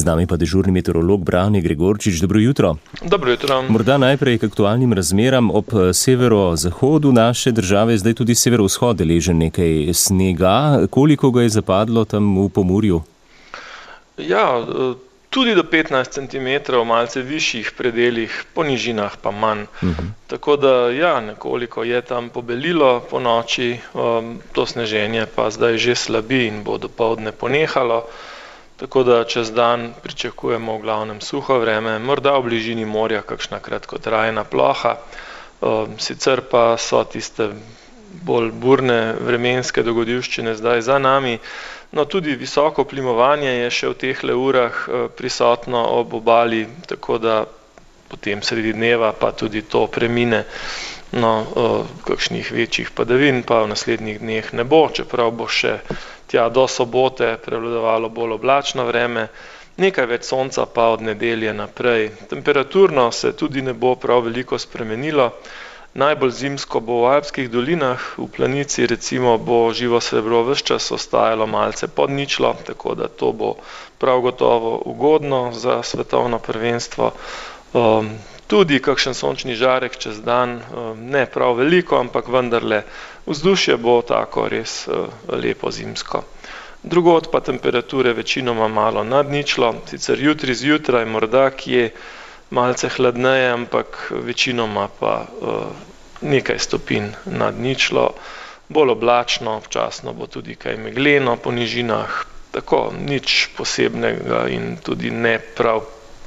nami pa dežurni meteorolog Brane Gregorčič. Dobro jutro. Dobro jutro. Morda najprej k aktualnim razmeram. Ob severozahodu naše države je zdaj tudi severovzhod deležen nekaj snega. Koliko ga je zapadlo tam v Pomurju? Ja, tudi do 15 cm, malce višjih predeljih, po nižinah pa manj. Tako da, ja, nekoliko je tam pobelilo po noči, to sneženje pa zdaj že slabi in bo dopoldne ponehalo. Tako da čez dan pričakujemo v glavnem suho vreme, morda v bližini morja kakšna kratkotrajna ploha. Sicer pa so tiste bolj burne vremenske dogodivščine zdaj za nami. No, tudi visoko plimovanje je še v tehle urah prisotno ob obali, tako da potem sredi dneva pa tudi to premine. No, kakšnih večjih padavin pa v naslednjih dneh ne bo, čeprav bo še tja do sobote prevladovalo bolj oblačno vreme. Nekaj več sonca pa od nedelje naprej. Temperaturno se tudi ne bo prav veliko spremenilo. Najbolj zimsko bo v Alpskih dolinah, v Planici recimo bo živo srebro ves čas ostajalo malce pod ničlo, tako da to bo prav gotovo ugodno za svetovno prvenstvo. Tudi kakšen sončni žarek čez dan, ne prav veliko, ampak vendarle vzdušje bo tako res lepo zimsko. Drugod pa temperature večinoma malo nad ničlo, sicer jutri zjutraj morda kje malce hladneje, ampak večinoma pa nekaj stopinj nad ničlo, bolj oblačno, občasno bo tudi kaj megleno po nižinah, tako nič posebnega in tudi ne prav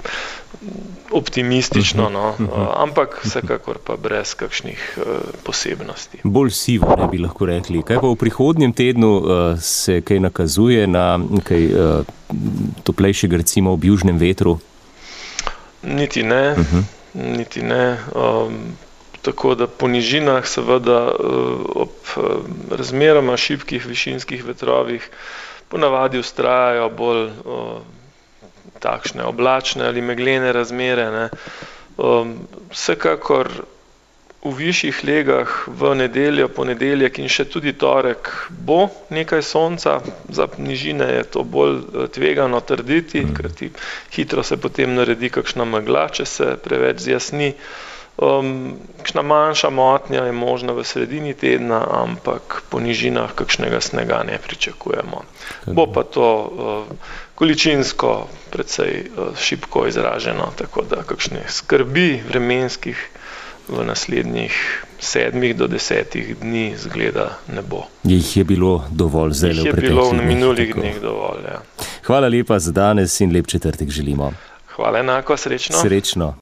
optimistično, no, ampak vsekakor pa brez kakšnih posebnosti. Bolj sivo, ne bi lahko rekli. Kaj pa v prihodnjem tednu se kaj nakazuje na kaj toplejšega recimo ob južnem vetru? Niti ne, niti ne. Tako da po nižinah seveda ob razmeroma šibkih višinskih vetrovih ponavadi vztrajajo bolj takšne oblačne ali meglene razmere, ne. Vsekakor v višjih legah v nedeljo, ponedeljek in še tudi torek bo nekaj sonca, za nižine je to bolj tvegano trditi, ker hitro se potem naredi kakšna megla, če se preveč zjasni. Kakšna manjša motnja je možna v sredini tedna, ampak po nižinah kakšnega snega ne pričakujemo. Bo pa to količinsko precej šibko izraženo, tako da kakšne skrbi vremenskih v naslednjih 7 do 10 dni zgleda ne bo. Jih je bilo dovolj zdaj v preteklih dneh? Jih je bilo v minulih dneh dovolj, ja. Hvala lepa za danes in lep četrtek želimo. Hvala enako, srečno. Srečno.